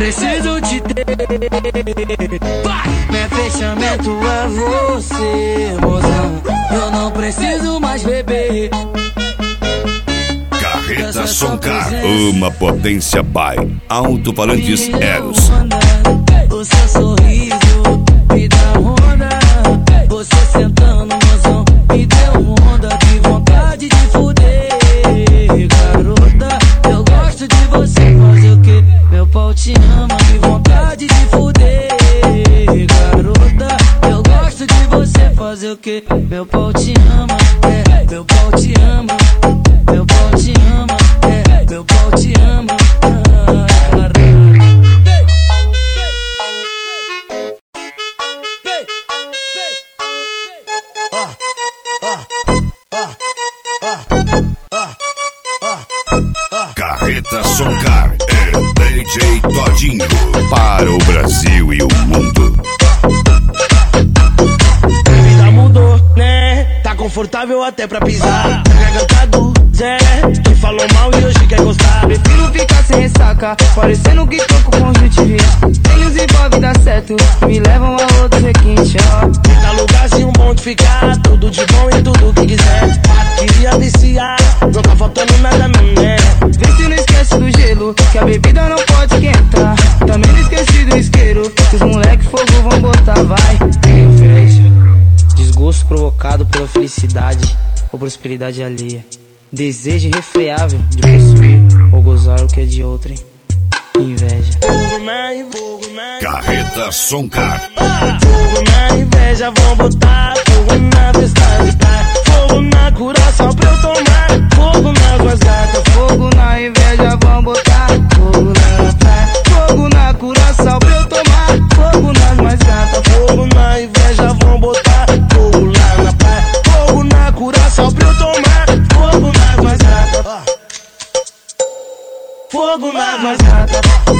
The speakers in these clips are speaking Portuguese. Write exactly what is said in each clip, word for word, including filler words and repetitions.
preciso te ter. Meu fechamento é você, mozão. Eu não preciso mais beber. Carreta Soncar, uma potência by Alto-Falantes Eros. O seu sorriso me dá onda. Você sentando, mozão, me deu onda. Que vontade de fuder, garota. Eu gosto de você, fazer o que? Meu pau te ama, que vontade de fuder, garota. Eu gosto de você, fazer o que? Meu pau te ama, é, meu pau te ama. Meu pau te ama, é, meu pau te ama. Carreta Soncar é D J Todinho para o Brasil e o mundo. A vida mudou, né? Tá confortável até pra pisar. Garganta do Zé, que falou mal e hoje quer gostar. Prefiro ficar sem ressaca, parecendo que tô com conjuntivite. Tem os envolve dá certo, me levam a outro requinte, ó. Fica lugarzinho bom de ficar, tudo de bom e tudo que quiser. Queria viciar, não tá faltando nada não, né? Vê se não esquece do gelo, que a bebida não pode esquentar. Também não esqueci do isqueiro, que os moleque fogo vão botar, vai. Inveja, desgosto provocado pela felicidade ou prosperidade alheia. Desejo irrefreável de possuir ou gozar o que é de outrem. Inveja. Carreta Soncar. Fogo na inveja, vão botar fogo na festa de praia. Fogo na curação pra eu tomar. Fogo nas minhas gatas. Fogo na inveja, vão botar fogo na praia. Fogo na curação pra eu tomar. Fogo nas mais gatas. Fogo na inveja, vão botar fogo lá na praia. Fogo na curação pra eu tomar. Fogo nas mais gatas. Fogo nas mais gatas.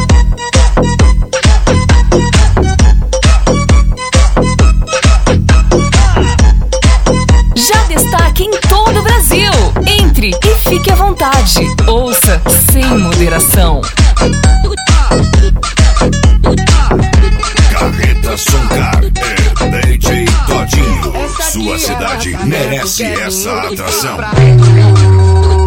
Já destaque em todo o Brasil. Entre e fique à vontade. Ouça sem moderação. Carreta Soncar é D J Todinho. Sua cidade merece essa atração.